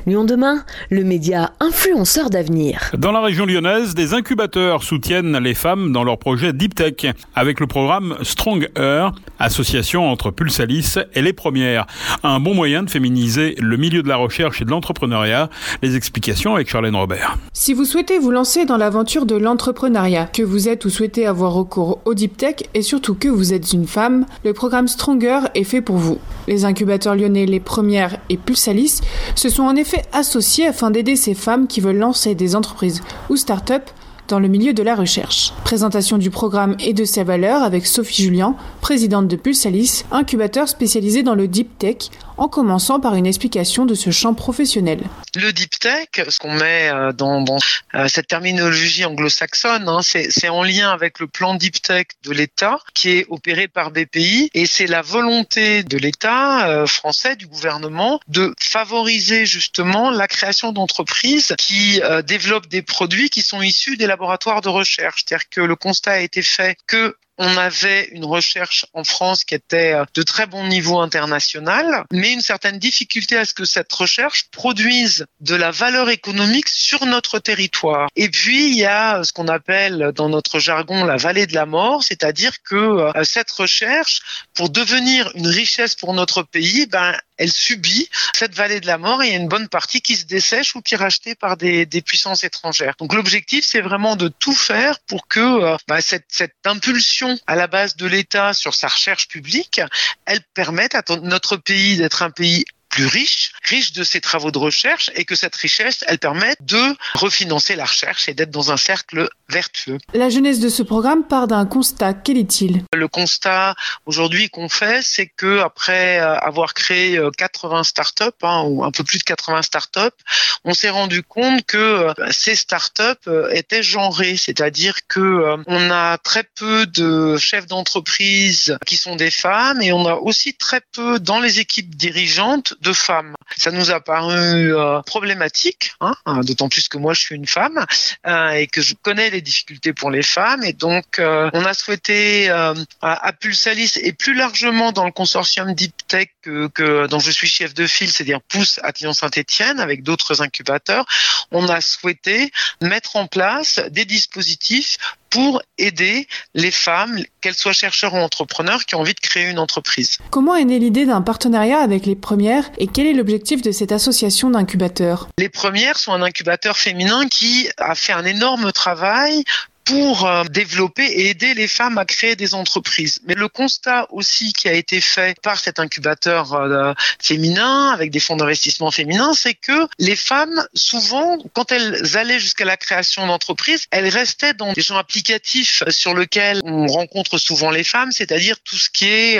Lyon demain, le média influenceur d'avenir. Dans la région lyonnaise, des incubateurs soutiennent les femmes dans leur projet Deep Tech avec le programme Stronger, association entre Pulsalis et Les Premières. Un bon moyen de féminiser le milieu de la recherche et de l'entrepreneuriat. Les explications avec Charlène Robert. Si vous souhaitez vous lancer dans l'aventure de l'entrepreneuriat, que vous êtes ou souhaitez avoir recours au Deep Tech et surtout que vous êtes une femme, le programme Stronger est fait pour vous. Les incubateurs lyonnais Les Premières et Pulsalis se sont en effet associés afin d'aider ces femmes qui veulent lancer des entreprises ou start-up dans le milieu de la recherche. Présentation du programme et de ses valeurs avec Sophie Julien, présidente de Pulsalis, incubateur spécialisé dans le Deep Tech, en commençant par une explication de ce champ professionnel. Le Deep Tech, ce qu'on met dans cette terminologie anglo-saxonne, c'est en lien avec le plan Deep Tech de l'État qui est opéré par BPI et c'est la volonté de l'État français, du gouvernement, de favoriser justement la création d'entreprises qui développent des produits qui sont issus des laboratoires de recherche. C'est-à-dire que le constat a été fait que on avait une recherche en France qui était de très bon niveau international, mais une certaine difficulté à ce que cette recherche produise de la valeur économique sur notre territoire. Et puis, il y a ce qu'on appelle dans notre jargon la vallée de la mort, c'est-à-dire que cette recherche, pour devenir une richesse pour notre pays, elle subit cette vallée de la mort et il y a une bonne partie qui se dessèche ou qui est rachetée par des puissances étrangères. Donc l'objectif, c'est vraiment de tout faire pour que cette impulsion à la base de l'État sur sa recherche publique, elle permette à notre pays d'être un pays plus riche de ses travaux de recherche et que cette richesse, elle permette de refinancer la recherche et d'être dans un cercle vertueux. La jeunesse de ce programme part d'un constat. Quel est-il ? Le constat aujourd'hui qu'on fait, c'est que après avoir créé 80 startups, ou un peu plus de 80 startups, on s'est rendu compte que ces startups étaient genrées, c'est-à-dire que on a très peu de chefs d'entreprise qui sont des femmes et on a aussi très peu dans les équipes dirigeantes de femmes. Ça nous a paru problématique, d'autant plus que moi je suis une femme et que je connais les difficultés pour les femmes et donc on a souhaité à Pulsalis et plus largement dans le consortium Deep Tech dont je suis chef de file, c'est-à-dire Pousse à Lyon-Saint-Étienne avec d'autres incubateurs, on a souhaité mettre en place des dispositifs pour aider les femmes, qu'elles soient chercheurs ou entrepreneurs, qui ont envie de créer une entreprise. Comment est née l'idée d'un partenariat avec Les Premières et quel est l'objectif de cette association d'incubateurs ? Les Premières sont un incubateur féminin qui a fait un énorme travail pour développer et aider les femmes à créer des entreprises. Mais le constat aussi qui a été fait par cet incubateur féminin, avec des fonds d'investissement féminins, c'est que les femmes, souvent, quand elles allaient jusqu'à la création d'entreprises, elles restaient dans des champs applicatifs sur lesquels on rencontre souvent les femmes, c'est-à-dire tout ce qui est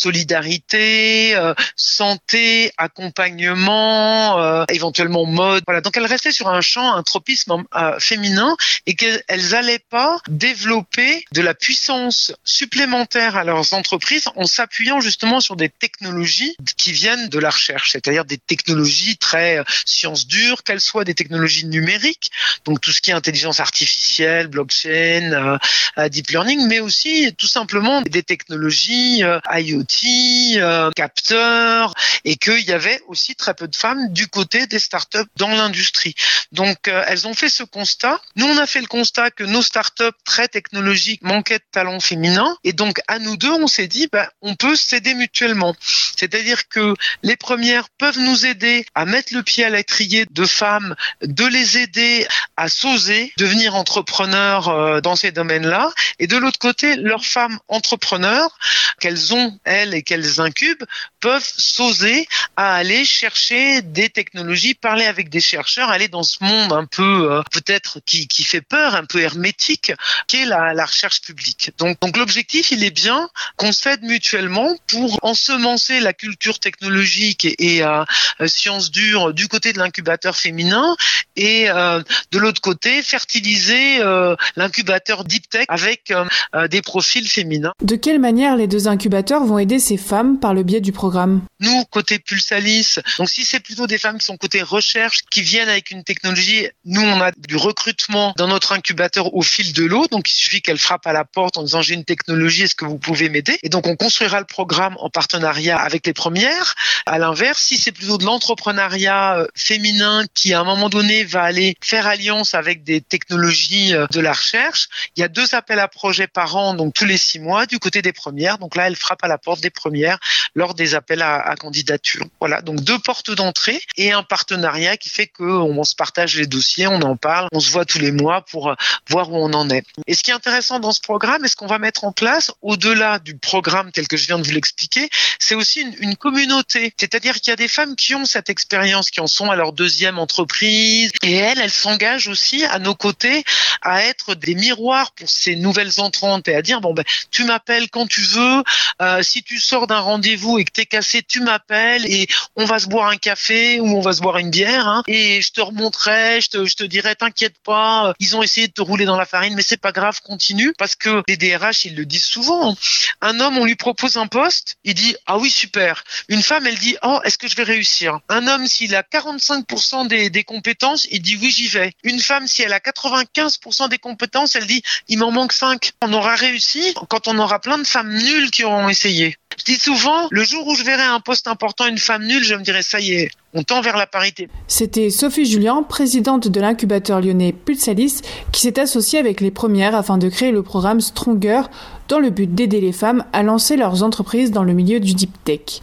solidarité, santé, accompagnement, éventuellement mode. Voilà. Donc elles restaient sur un champ, un tropisme féminin et qu'elles allaient pas développer de la puissance supplémentaire à leurs entreprises en s'appuyant justement sur des technologies qui viennent de la recherche, c'est-à-dire des technologies très sciences dures, qu'elles soient des technologies numériques, donc tout ce qui est intelligence artificielle, blockchain, deep learning, mais aussi tout simplement des technologies IoT, capteurs, et qu'il y avait aussi très peu de femmes du côté des startups dans l'industrie. Donc elles ont fait ce constat. Nous, on a fait le constat que nos startups très technologiques manquaient de talent féminin et donc à nous deux on s'est dit on peut s'aider mutuellement, c'est-à-dire que les premières peuvent nous aider à mettre le pied à l'étrier de femmes, de les aider à s'oser devenir entrepreneurs dans ces domaines-là et de l'autre côté leurs femmes entrepreneurs qu'elles ont elles et qu'elles incubent peuvent s'oser à aller chercher des technologies, parler avec des chercheurs, aller dans ce monde un peu peut-être qui fait peur, un peu hermétique, qui est la recherche publique. Donc l'objectif, il est bien qu'on s'aide mutuellement pour ensemencer la culture technologique et sciences dures du côté de l'incubateur féminin et de l'autre côté, fertiliser l'incubateur Deep Tech avec des profils féminins. De quelle manière les deux incubateurs vont aider ces femmes par le biais du programme ? Nous, côté Pulsalis, donc si c'est plutôt des femmes qui sont côté recherche, qui viennent avec une technologie, nous on a du recrutement dans notre incubateur au fil fil de l'eau. Donc, il suffit qu'elle frappe à la porte en disant j'ai une technologie, est-ce que vous pouvez m'aider? Et donc, on construira le programme en partenariat avec les premières. À l'inverse, si c'est plutôt de l'entrepreneuriat féminin qui, à un moment donné, va aller faire alliance avec des technologies de la recherche, il y a 2 appels à projets par an, donc tous les 6 mois, du côté des premières. Donc là, elle frappe à la porte des premières lors des appels à candidature. Voilà, donc 2 portes d'entrée et un partenariat qui fait qu'on se partage les dossiers, on en parle, on se voit tous les mois pour voir où on en est. Et ce qui est intéressant dans ce programme, et ce qu'on va mettre en place, au-delà du programme tel que je viens de vous l'expliquer, c'est aussi une communauté. C'est-à-dire qu'il y a des femmes qui ont cette expérience, qui en sont à leur 2e entreprise, et elles s'engagent aussi à nos côtés à être des miroirs pour ces nouvelles entrantes et à dire tu m'appelles quand tu veux, si tu sors d'un rendez-vous et que t'es cassé, tu m'appelles et on va se boire un café ou on va se boire une bière, et je te remonterai, je te dirai t'inquiète pas, ils ont essayé de te rouler dans la farine mais c'est pas grave, continue, parce que les DRH ils le disent souvent. Un homme, on lui propose un poste, il dit ah oui super. Une femme, elle dit oh est-ce que je vais réussir? Un homme, s'il a 45% des compétences, il dit oui j'y vais. Une femme, si elle a 95% des compétences, elle dit il m'en manque 5. On aura réussi quand on aura plein de femmes nulles qui auront essayé. Je dis souvent, le jour où je verrai un poste important, une femme nulle, je me dirai ça y est, on tend vers la parité. C'était Sophie Julien, présidente de l'incubateur lyonnais Pulsalis, qui s'est associée avec les premières afin de créer le programme Stronger dans le but d'aider les femmes à lancer leurs entreprises dans le milieu du deep tech.